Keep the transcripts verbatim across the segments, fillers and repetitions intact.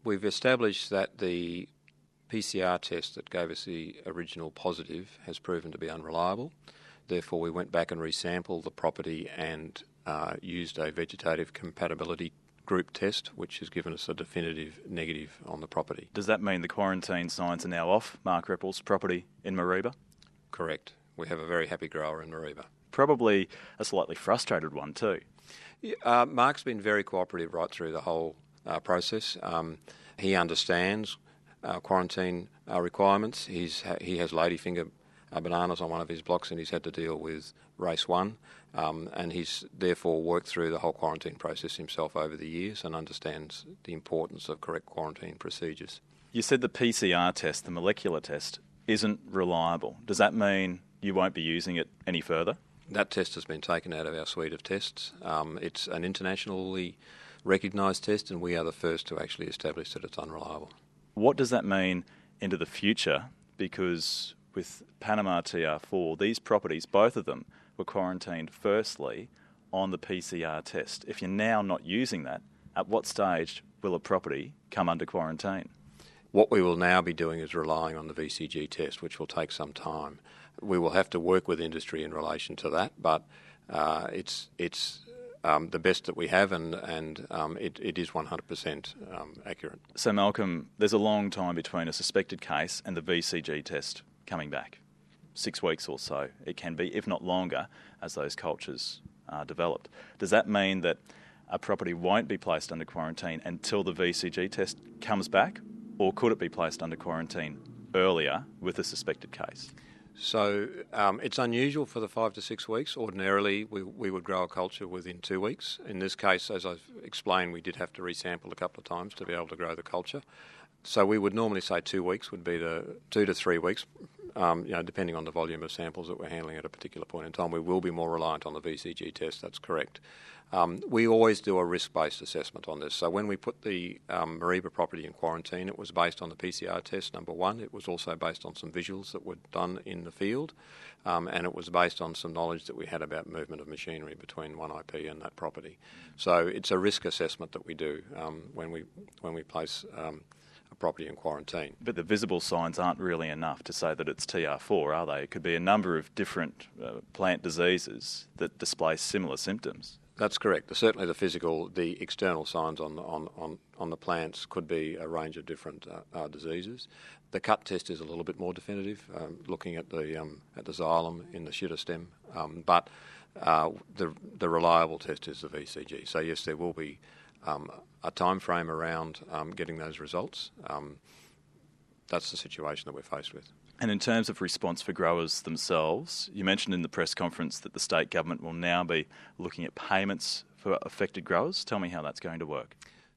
We've established that the P C R test that gave us the original positive has proven to be unreliable. Therefore, we went back and resampled the property and uh, used a vegetative compatibility group test, which has given us a definitive negative on the property. Does that mean the quarantine signs are now off Mark Reppel's property in Mareeba? Correct. We have a very happy grower in Mareeba. Probably a slightly frustrated one too. Yeah, uh, Mark's been very cooperative right through the whole uh, process. Um, he understands uh, quarantine uh, requirements. He's ha- he has ladyfinger uh, bananas on one of his blocks, and he's had to deal with race one. Um, and he's therefore worked through the whole quarantine process himself over the years and understands the importance of correct quarantine procedures. You said the P C R test, the molecular test, isn't reliable. Does that mean you won't be using it any further? That test has been taken out of our suite of tests. Um, it's an internationally recognised test, and we are the first to actually establish that it's unreliable. What does that mean into the future? Because with Panama T R four, these properties, both of them, were quarantined firstly on the P C R test. If you're now not using that, at what stage will a property come under quarantine? What we will now be doing is relying on the V C G test, which will take some time. We will have to work with industry in relation to that, but uh, it's it's um, the best that we have, and, and um, it, it is one hundred percent um, accurate. So, Malcolm, there's a long time between a suspected case and the V C G test coming back. Six weeks or so it can be, if not longer, as those cultures are developed. Does that mean that a property won't be placed under quarantine until the V C G test comes back, or could it be placed under quarantine earlier with a suspected case? So um, it's unusual for the five to six weeks. Ordinarily, we, we would grow a culture within two weeks. In this case, as I've explained, we did have to resample a couple of times to be able to grow the culture. So we would normally say two weeks would be the two to three weeks, um, you know, depending on the volume of samples that we're handling at a particular point in time. We will be more reliant on the V C G test, that's correct. Um, we always do a risk-based assessment on this. So when we put the um, Mareeba property in quarantine, it was based on the P C R test, number one. It was also based on some visuals that were done in the field, um, and it was based on some knowledge that we had about movement of machinery between one I P and that property. So it's a risk assessment that we do um, when we when we place um, a property in quarantine. But the visible signs aren't really enough to say that it's T R four, are they? It could be a number of different uh, plant diseases that display similar symptoms. That's correct. Certainly the physical, the external signs on the, on, on, on the plants could be a range of different uh, uh, diseases. The cut test is a little bit more definitive, um, looking at the um, at the xylem in the shooter stem, um, but uh, the the reliable test is the V C G. So yes, there will be um, a time frame around um, getting those results. Um, that's the situation that we're faced with. And in terms of response for growers themselves, you mentioned in the press conference that the state government will now be looking at payments for affected growers. Tell me how that's going to work.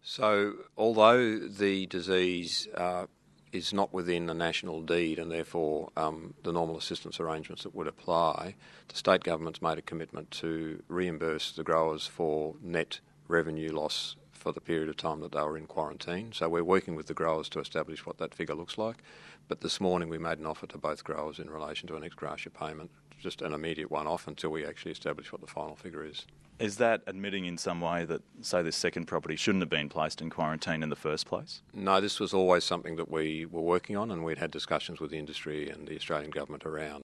So although the disease uh, is not within the national deed and therefore um, the normal assistance arrangements that would apply, the state government's made a commitment to reimburse the growers for net revenue loss for the period of time that they were in quarantine. So we're working with the growers to establish what that figure looks like. But this morning we made an offer to both growers in relation to an ex-gratia payment, just an immediate one-off until we actually establish what the final figure is. Is that admitting in some way that, say, this second property shouldn't have been placed in quarantine in the first place? No, this was always something that we were working on, and we'd had discussions with the industry and the Australian government around